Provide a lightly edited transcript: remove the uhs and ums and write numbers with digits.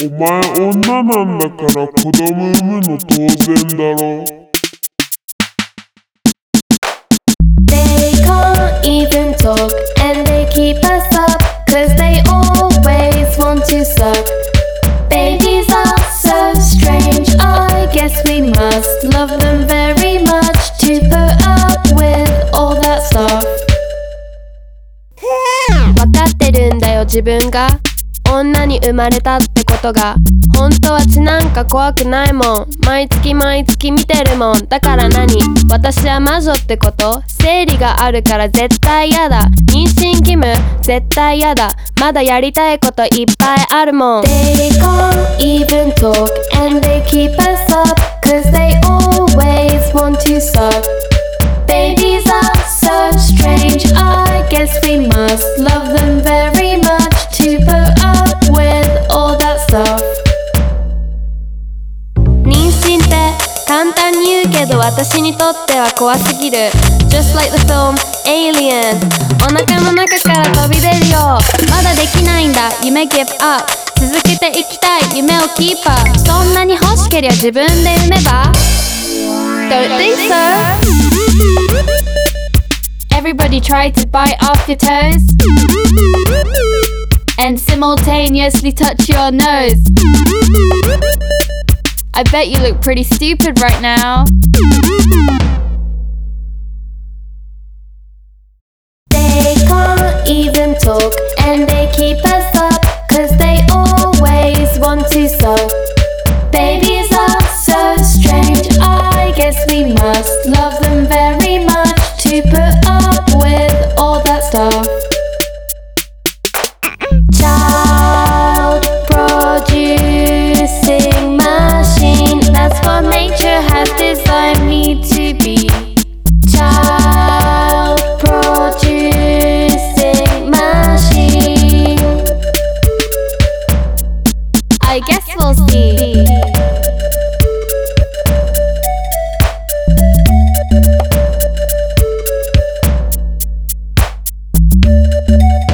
お前女なんだから子供産むの当然だろ。 They can't even talk and they keep us up cause they always want to suck. Babies are so strange, I guess we must love them very much to put up with all that stuff. わかってるんだよ自分が女に生まれたってことが。本当は血なんか怖くないもん。毎月毎月見てるもん。だから何？私は魔女ってこと？生理があるから絶対やだ。妊娠義務？絶対やだ。まだやりたいこといっぱいあるもん。They can't even talk and they keep us up cause they always want to suck. Babies are so strange, I guess we must love them very much to put up with all that stuff. 妊娠って簡単に言うけど私にとっては怖すぎる。 Just like the film Alien。 お腹の中から飛び出るよ。まだできないんだ夢 give up。 続けていきたい夢を keep up。 そんなに欲しけりゃ自分で産めば Don't think so。 Everybody try to bite off your toes and simultaneously touch your nose. I bet you look pretty stupid right now. They can't even talk and they keep us up cause they always want to suck. Babies are so strange, I guess we must love them very much to put up with all that stuff. Child producing machine, that's what nature has designed me to be. Child producing machine. I guess we'll see.